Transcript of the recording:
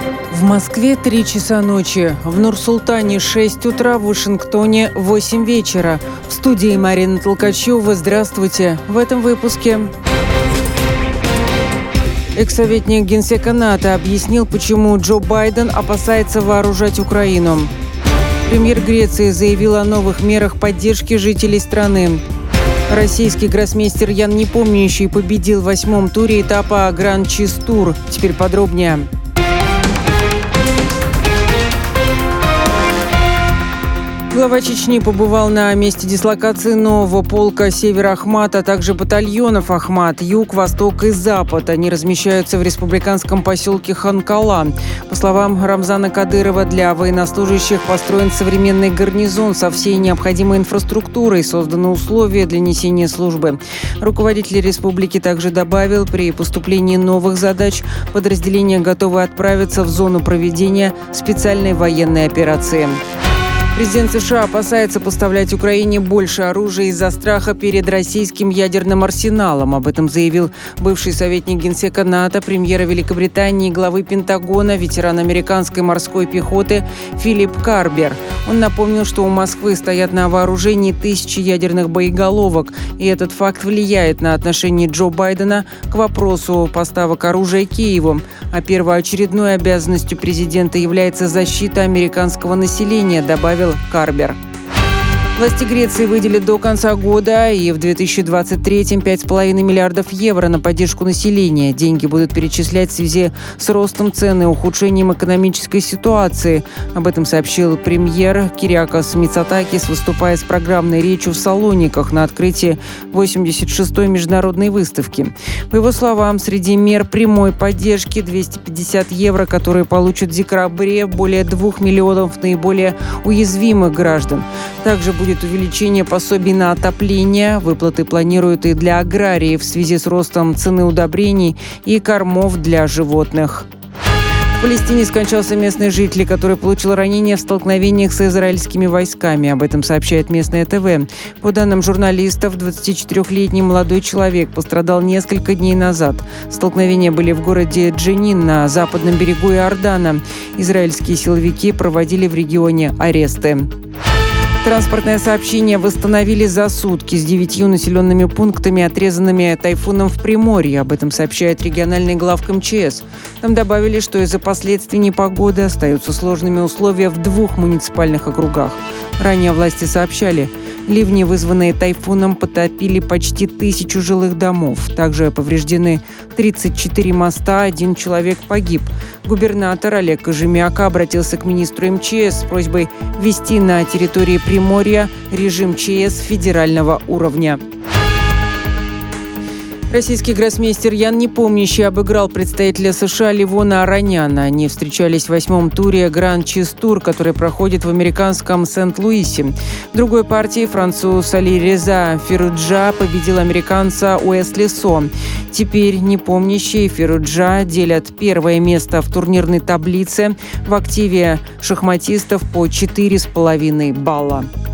В Москве 3 часа ночи, в Нур-Султане 6 утра, в Вашингтоне 8 вечера. В студии Марина Толкачева. Здравствуйте. В этом выпуске. Экс-советник Генсека НАТО объяснил, почему Джо Байден опасается вооружать Украину. Премьер Греции заявил о новых мерах поддержки жителей страны. Российский гроссмейстер Ян Непомнящий победил в 8-м туре этапа Гран Чиз Тур. Теперь подробнее. Глава Чечни побывал на месте дислокации нового полка «Север-Ахмат», а также батальонов «Ахмат», «Юг», «Восток» и «Запад». Они размещаются в республиканском поселке Ханкала. По словам Рамзана Кадырова, для военнослужащих построен современный гарнизон со всей необходимой инфраструктурой, созданы условия для несения службы. Руководитель республики также добавил, при поступлении новых задач подразделения готовы отправиться в зону проведения специальной военной операции. Президент США опасается поставлять Украине больше оружия из-за страха перед российским ядерным арсеналом. Об этом заявил бывший советник Генсека НАТО, премьера Великобритании и главы Пентагона, ветеран американской морской пехоты Филипп Карбер. Он напомнил, что у Москвы стоят на вооружении тысячи ядерных боеголовок, и этот факт влияет на отношение Джо Байдена к вопросу поставок оружия Киеву. А первоочередной обязанностью президента является защита американского населения, добавил Карбер. Власти Греции выделят до конца года и в 2023-м 5,5 миллиардов евро на поддержку населения. Деньги будут перечислять в связи с ростом цен и ухудшением экономической ситуации. Об этом сообщил премьер Кириакос Мицотакис, выступая с программной речью в Салониках на открытии 86-й международной выставки. По его словам, среди мер прямой поддержки 250 евро, которые получат в декабре более 2 миллионов наиболее уязвимых граждан. Также будет увеличение пособий на отопление. Выплаты планируют и для аграриев в связи с ростом цены удобрений и кормов для животных. В Палестине скончался местный житель, который получил ранения в столкновениях с израильскими войсками. Об этом сообщает местное ТВ. По данным журналистов, 24-летний молодой человек пострадал несколько дней назад. Столкновения были в городе Дженин на западном берегу Иордана. Израильские силовики проводили в регионе аресты. Транспортное сообщение восстановили за сутки с 9 населенными пунктами, отрезанными тайфуном в Приморье. Об этом сообщает региональный главк МЧС. Там добавили, что из-за последствий непогоды остаются сложными условия в 2 муниципальных округах. Ранее власти сообщали, ливни, вызванные тайфуном, потопили почти 1000 жилых домов. Также повреждены 34 моста, 1 человек погиб. Губернатор Олег Кожемяка обратился к министру МЧС с просьбой ввести на территории Приморья режим ЧС федерального уровня. Российский гроссмейстер Ян Непомнящий обыграл представителя США Левона Ароняна. Они встречались в 8-м туре Гран Чиз Тур, который проходит в американском Сент-Луисе. В другой партии француз Алиреза Фируджа победил американца Уэсли Со. Теперь Непомнящий и Фируджа делят первое место в турнирной таблице. В активе шахматистов по 4,5 балла.